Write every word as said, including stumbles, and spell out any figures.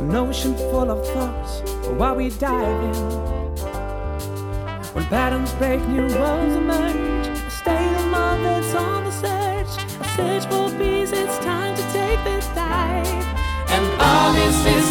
an ocean full of thoughts while we dive in. When patterns break, new worlds emerge. A state of mind that's on the search. A search for peace, it's time to take the dive. And all this is